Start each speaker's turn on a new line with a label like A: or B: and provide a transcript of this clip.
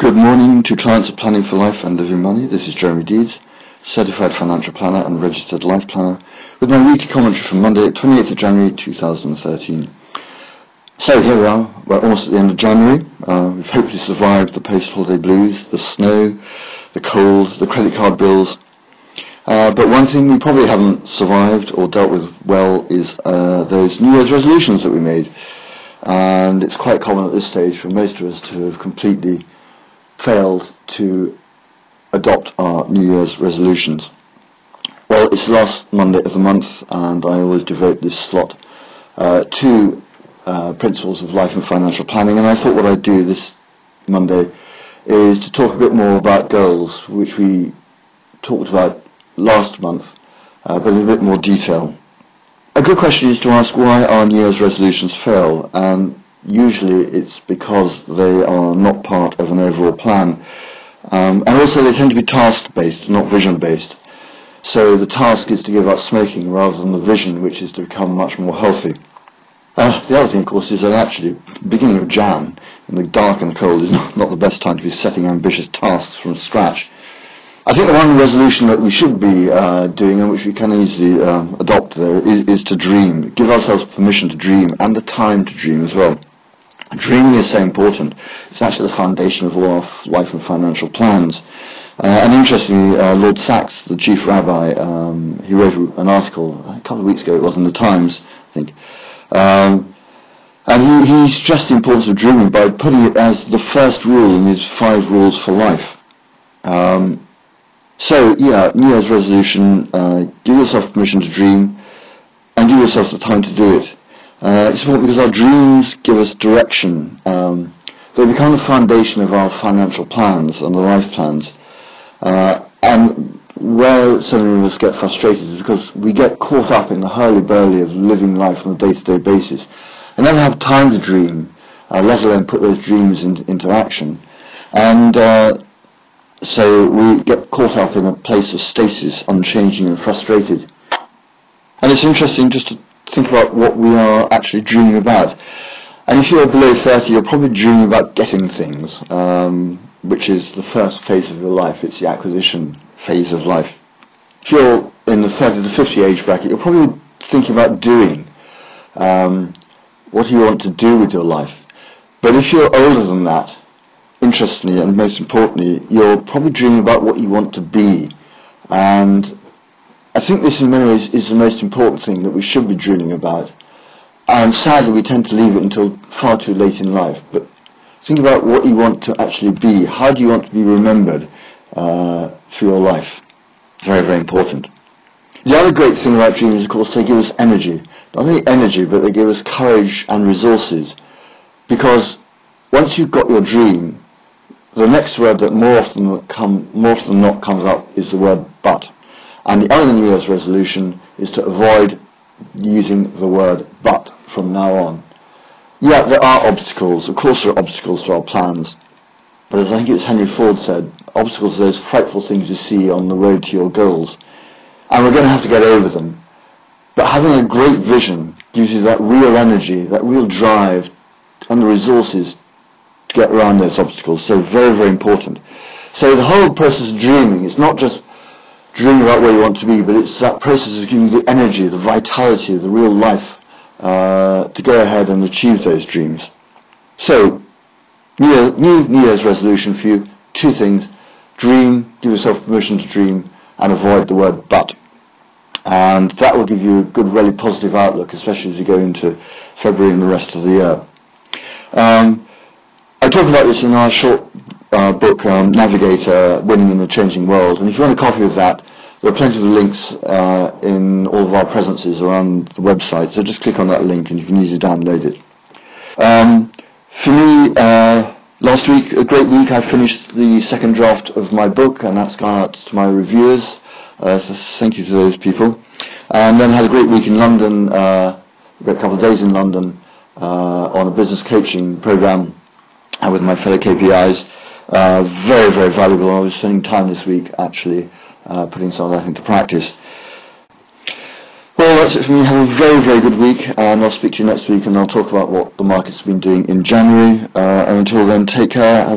A: Good morning to clients of Planning for Life and Living Money. This is Jeremy Deeds, Certified Financial Planner and Registered Life Planner, with my weekly commentary from Monday, 28th of January 2013. So here we are, we're almost at the end of January. We've hopefully survived the post-holiday blues, the snow, the cold, the credit card bills. But one thing we probably haven't survived or dealt with well is those New Year's resolutions that we made. And it's quite common at this stage for most of us to have completely failed to adopt our New Year's resolutions. Well, it's the last Monday of the month, and I always devote this slot to principles of life and financial planning, and I thought what I'd do this Monday is to talk a bit more about goals, which we talked about last month, but in a bit more detail. A good question is to ask why our New Year's resolutions fail, and usually it's because they are not part of an overall plan. And also they tend to be task-based, not vision-based. So the task is to give up smoking rather than the vision, which is to become much more healthy. The other thing, of course, is that actually beginning of Jan, in the dark and cold, is not the best time to be setting ambitious tasks from scratch. I think the one resolution that we should be doing, and which we can easily adopt, is to dream. Give ourselves permission to dream, and the time to dream as well. Dreaming is so important. It's actually the foundation of all our life and financial plans. And interestingly, Lord Sachs, the chief rabbi, he wrote an article a couple of weeks ago, it was in the Times, I think, and he stressed the importance of dreaming by putting it as the first rule in his 5 rules for life. So, New Year's resolution, give yourself permission to dream, and give yourself the time to do it. It's important because our dreams give us direction. They become the foundation of our financial plans and the life plans. And where so many of us get frustrated is because we get caught up in the hurly-burly of living life on a day-to-day basis and never have time to dream, let alone put those dreams into action. And so we get caught up in a place of stasis, unchanging and frustrated. And it's interesting just to think about what we are actually dreaming about. And if you're below 30, you're probably dreaming about getting things, which is the first phase of your life. It's the acquisition phase of life. If you're in the 30 to 50 age bracket, you're probably thinking about doing. What do you want to do with your life? But if you're older than that, interestingly and most importantly, you're probably dreaming about what you want to be. And I think this in many ways is the most important thing that we should be dreaming about. And sadly we tend to leave it until far too late in life. But think about what you want to actually be. How do you want to be remembered for your life? Very, very important. The other great thing about dreams, of course, they give us energy. Not only energy, but they give us courage and resources. Because once you've got your dream, the next word that more often than not comes up is the word but. And the other New Year's resolution is to avoid using the word but from now on. Yeah, there are obstacles. Of course there are obstacles to our plans. But as I think it's Henry Ford said, obstacles are those frightful things you see on the road to your goals. And we're going to have to get over them. But having a great vision gives you that real energy, that real drive, and the resources to get around those obstacles. So very, very important. So the whole process of dreaming, it's not just dreaming about where you want to be, but it's that process of giving you the energy, the vitality, the real life to go ahead and achieve those dreams. So, new Year's resolution for you, 2 things. Dream, give yourself permission to dream, and avoid the word but. And that will give you a good, really positive outlook, especially as you go into February and the rest of the year. I talk about this in our short book, Navigator, Winning in the Changing World. And if you want a copy of that, there are plenty of links in all of our presences around the website. So just click on that link and you can easily download it. For me, last week, a great week, I finished the second draft of my book, and that's gone out to my reviewers. So thank you to those people. And then had a great week in London, a couple of days in London on a business coaching program with my fellow KPIs. Very, very valuable. I was spending time this week actually putting some of that into practice. Well, that's it for me. Have a very, very good week, and I'll speak to you next week, and I'll talk about what the market's been doing in January. And until then, take care.